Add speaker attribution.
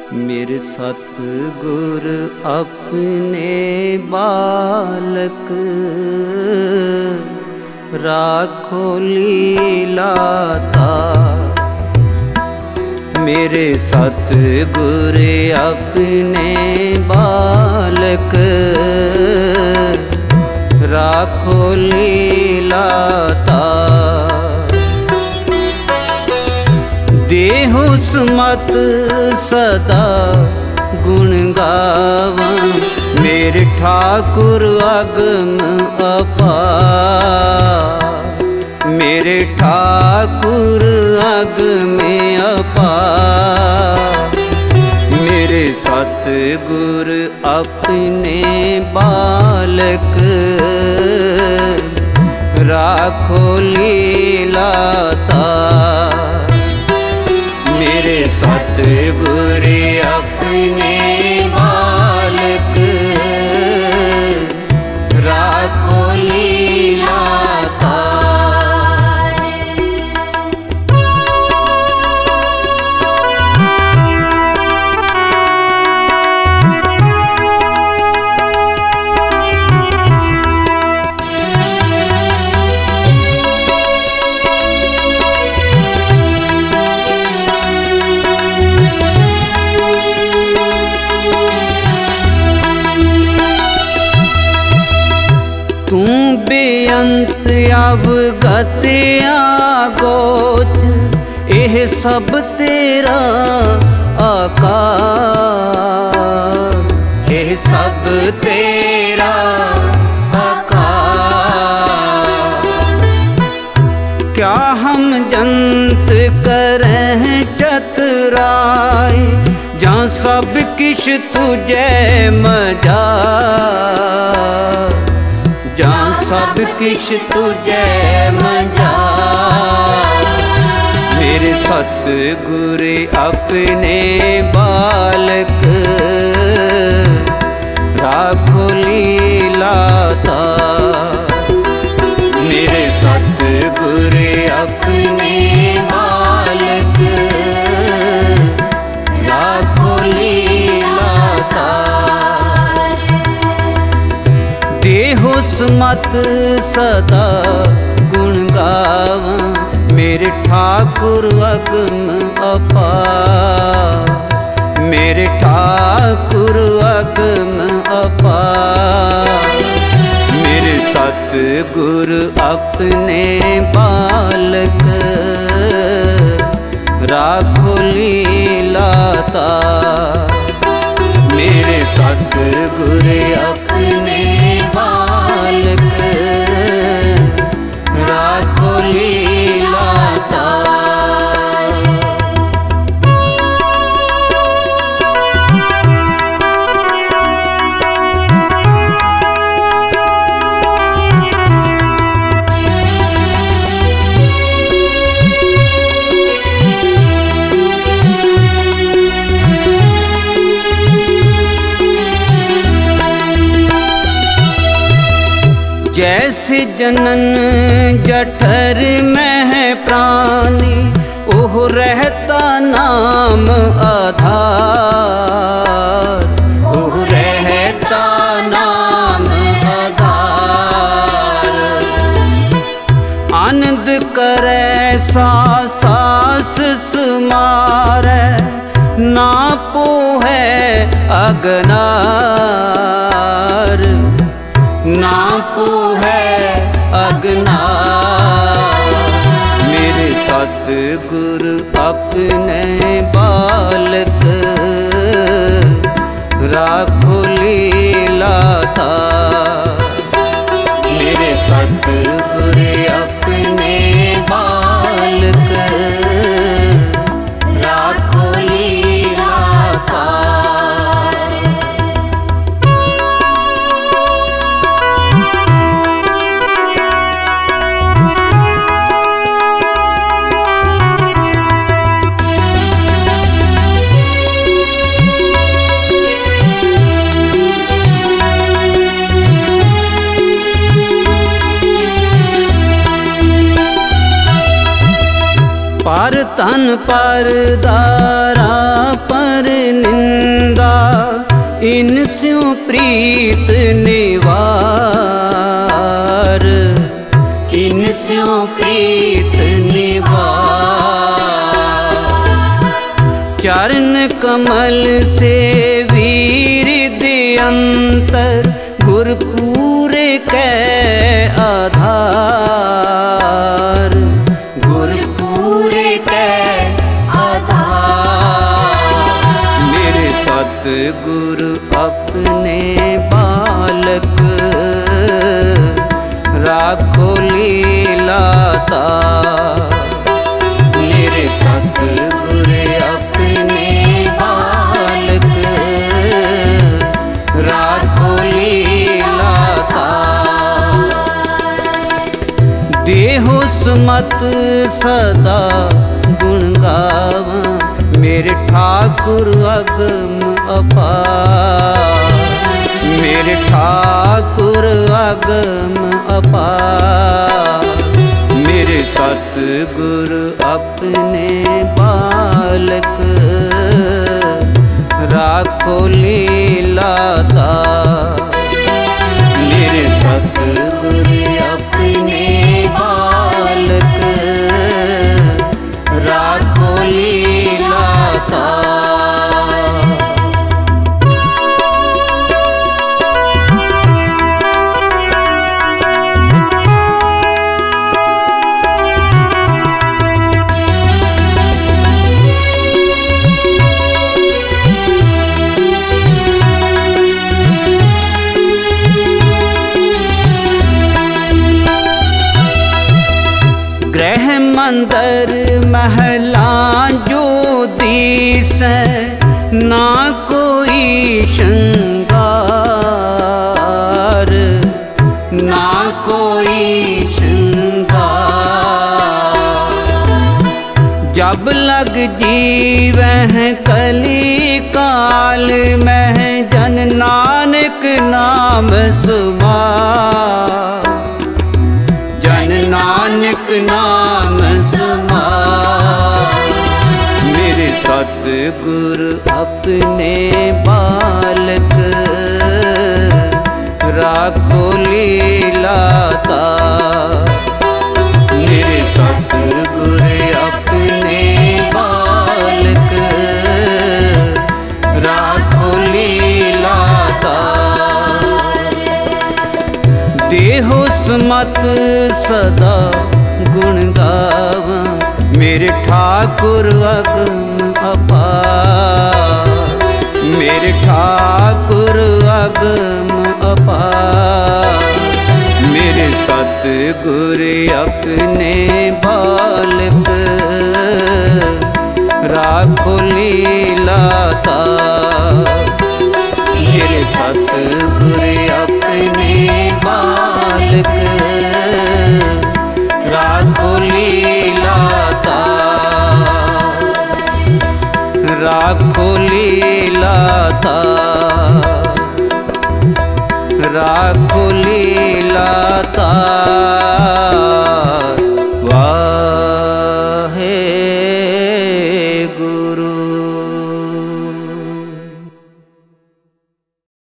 Speaker 1: मेरे सतगुर अपने बालक राखो लीलाता। मेरे सतगुर अपने बालक राखो लीलाता। देहु सुमत सदा गुण गावा। मेरे ठाकुर अगम अपार। मेरे ठाकुर अगम अपार। मेरे सतगुर अपने बालक राखो लीलाता। मेरे सतगुर अपने बालक राखो लीलाता। तू बेअंत अवगत आगोचर। एह सब तेरा आकार। एह सब तेरा आकार। क्या हम जंत करें चतुराई। जहाँ सब किश तुझे मजा। जहाँ सब किश तुझे मजा। मेरे सतगुर अपने बालक राखो लीलाता। मेरे सतगुर अपने बालक राखो लीलाता। देहो सुमत सदा गुण गावा। मेरे ठाकुर अगम अपार। मेरे ठाकुर अगम अपार। मेरे सतगुर अपने बालक राखो लीलाता। मेरे सतगुर अपने बालक राखो लीलाता। जैसे जनन जठर में है प्राणी। ओह रहता नाम आधार। ओह रहता नाम आधार। आनंद करे सास सुमारे। ना पोहे अगनार। ना है अगनार। मेरे सतगुर अपने बालक राखो लीलाता। मेरे सतगुर अपने बालक राखो लीलाता। पर दारा पर निंदा, इनस्यों प्रीत निवार, इनस्यों प्रीत निवार। चरण कमल से वीर अंतर, गुर पूरे कै आधार, गुर पूरे कै आधार। मेरे सतगुरु अपने बालक, राखो लीलातार। मेरे सतगुरु अपने बालक, राखो लीलातार। देहो सुमत सदा गुण गावा, मेरे ठाकुर अगम अपार, मेरे ठाकुर अगम अपार। मेरे सतगुरु अपने बालक, राखो लीलातार। मेरे सतगुरु अपने बालक, राखो लीलातार। गृह मंदिर महला जो दिसै, ना कोई श्रृंगार, ना कोई श्रृंगार। जब लग जीवह कली काल में, जन नानक नाम सुमार, जन नानक नाम समार। मेरे सतगुरु अपने बालक, राखो लीलातार। मेरे सतगुरु अपने बालक, राखो लीलातार। देहो सुमत सदा गुण गावा, मेरे ठाकुर अगम अपार, मेरे ठाकुर अगम अपार। मेरे सतगुरु अपने बालक, राखो लीलातार। मेरे सतगुरु अपने बालक, राखो लीलातार, राखो लीलातार, राखो लीलातार।